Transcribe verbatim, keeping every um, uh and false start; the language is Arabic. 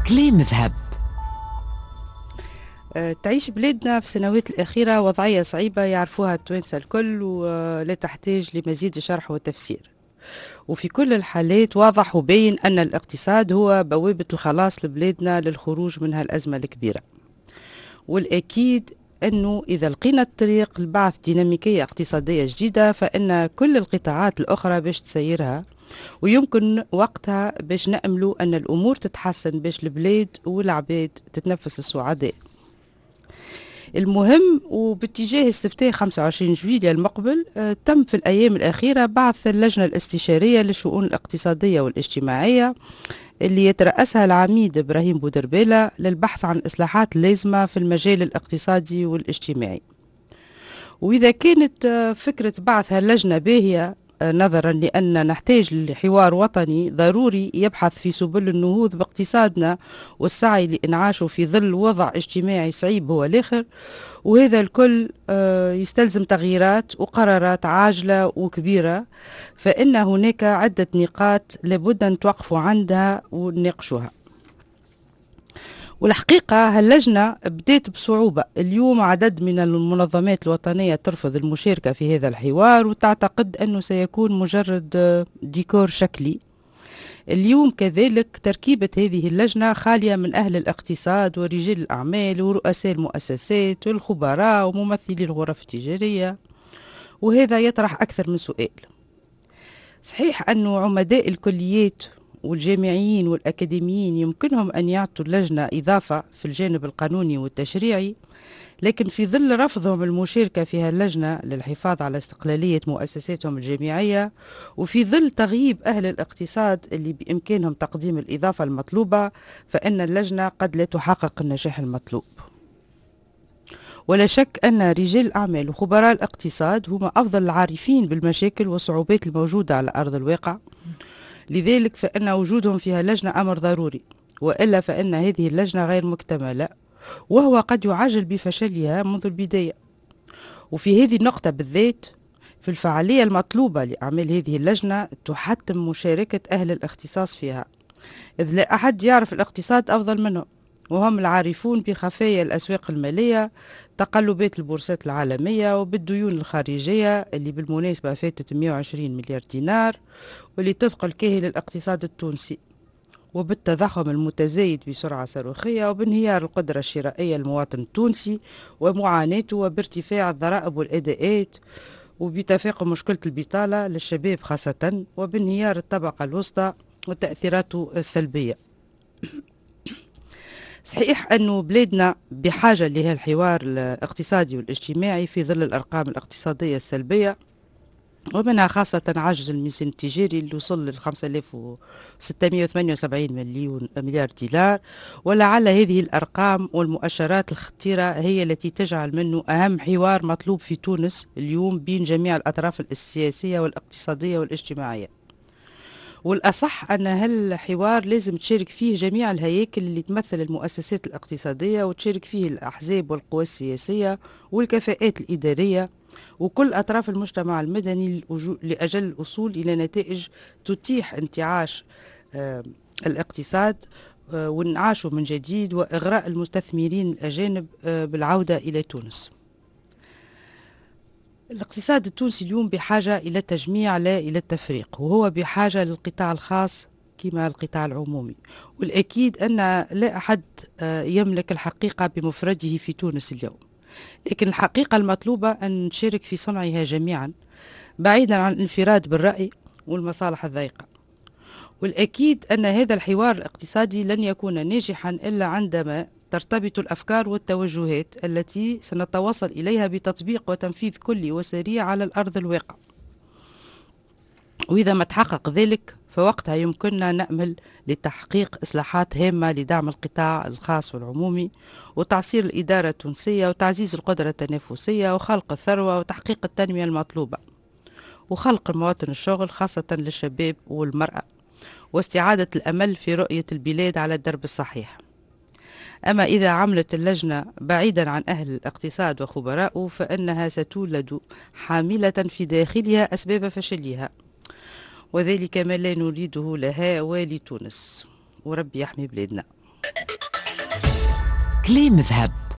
كلام ذهب. تعيش بلادنا في السنوات الأخيرة وضعية صعيبة يعرفوها التوانسة الكل ولا تحتاج لمزيد شرح وتفسير. وفي كل الحالات واضح وبين أن الاقتصاد هو بوابة الخلاص لبلادنا للخروج من هالأزمة الكبيرة. والأكيد أنه إذا لقينا الطريق لبعث ديناميكية اقتصادية جديدة فإن كل القطاعات الأخرى باش تسيرها، ويمكن وقتها باش نأملوا أن الأمور تتحسن باش البلاد والعباد تتنفس السعداء. المهم وباتجاه استفتاء خمسة وعشرين جويلية المقبل آه تم في الأيام الأخيرة بعث اللجنة الاستشارية للشؤون الاقتصادية والاجتماعية اللي يترأسها العميد إبراهيم بودربالة للبحث عن إصلاحات لازمة في المجال الاقتصادي والاجتماعي. وإذا كانت آه فكرة بعث هاللجنة باهية نظرا لأن نحتاج لحوار وطني ضروري يبحث في سبل النهوض باقتصادنا والسعي لإنعاشه في ظل وضع اجتماعي صعيب هو الآخر، وهذا الكل يستلزم تغييرات وقرارات عاجلة وكبيرة، فإن هناك عدة نقاط لابد أن توقفوا عندها ونناقشوها. والحقيقة هاللجنة بدأت بصعوبة. اليوم عدد من المنظمات الوطنية ترفض المشاركة في هذا الحوار وتعتقد أنه سيكون مجرد ديكور شكلي. اليوم كذلك تركيبة هذه اللجنة خالية من أهل الاقتصاد ورجال الأعمال ورؤساء المؤسسات والخبراء وممثلي الغرف التجارية، وهذا يطرح أكثر من سؤال. صحيح أنه عمداء الكليات والجامعيين والأكاديميين يمكنهم أن يعطوا اللجنة إضافة في الجانب القانوني والتشريعي، لكن في ظل رفضهم المشاركة في هاللجنة للحفاظ على استقلالية مؤسساتهم الجامعية، وفي ظل تغييب أهل الاقتصاد اللي بإمكانهم تقديم الإضافة المطلوبة، فإن اللجنة قد لا تحقق النجاح المطلوب. ولا شك أن رجال الأعمال وخبراء الاقتصاد هم أفضل العارفين بالمشاكل والصعوبات الموجودة على أرض الواقع، لذلك فإن وجودهم فيها لجنة أمر ضروري، وإلا فإن هذه اللجنة غير مكتملة وهو قد يعجل بفشلها منذ البداية. وفي هذه النقطة بالذات في الفعالية المطلوبة لأعمال هذه اللجنة تحتم مشاركة أهل الاختصاص فيها، إذ لا أحد يعرف الاقتصاد أفضل منهم، وهم العارفون بخفايا الأسواق المالية، تقلبات البورصات العالمية وبالديون الخارجية اللي بالمناسبة فاتت مئة وعشرين مليار دينار واللي تثقل كاهل الاقتصاد التونسي، وبالتضخم المتزايد بسرعة صاروخية وبانهيار القدرة الشرائية للمواطن التونسي ومعاناته، وبارتفاع الضرائب والأداءات، وبتفاقم مشكلة البطالة للشباب خاصة، وبانهيار الطبقة الوسطى وتأثيراته السلبية. صحيح أنه بلادنا بحاجة لهذا الحوار الاقتصادي والاجتماعي في ظل الأرقام الاقتصادية السلبية، ومنها خاصة عجز الميزان التجاري اللي وصل ل خمسة آلاف وستمئة وثمانية وسبعين مليون مليار دولار، ولعل هذه الأرقام والمؤشرات الخطيرة هي التي تجعل منه أهم حوار مطلوب في تونس اليوم بين جميع الأطراف السياسية والاقتصادية والاجتماعية. والأصح أن هالحوار لازم تشارك فيه جميع الهياكل اللي تمثل المؤسسات الاقتصادية، وتشارك فيه الأحزاب والقوى السياسية والكفاءات الإدارية وكل أطراف المجتمع المدني لأجل الوصول إلى نتائج تتيح انتعاش آه الاقتصاد آه وانعاشه من جديد، وإغراء المستثمرين الأجانب آه بالعودة إلى تونس. الاقتصاد التونسي اليوم بحاجة إلى التجميع لا إلى التفريق، وهو بحاجة للقطاع الخاص كما القطاع العمومي. والأكيد أن لا أحد يملك الحقيقة بمفرده في تونس اليوم، لكن الحقيقة المطلوبة أن نشارك في صنعها جميعا بعيدا عن الانفراد بالرأي والمصالح الضيقة. والأكيد أن هذا الحوار الاقتصادي لن يكون ناجحا إلا عندما ترتبط الأفكار والتوجهات التي سنتوصل إليها بتطبيق وتنفيذ كلي وسريع على الأرض الواقع. وإذا ما تحقق ذلك فوقتها يمكننا نأمل لتحقيق إصلاحات هامة لدعم القطاع الخاص والعمومي وتعصير الإدارة التونسية وتعزيز القدرة التنافسية وخلق الثروة وتحقيق التنمية المطلوبة وخلق مواطن الشغل خاصة للشباب والمرأة، واستعادة الأمل في رؤية البلاد على الدرب الصحيح. أما إذا عملت اللجنة بعيدا عن أهل الاقتصاد وخبراءه فإنها ستولد حاملة في داخلها أسباب فشلها، وذلك ما لا نريده لها ولتونس، وربي يحمي بلادنا. كلام ذهب.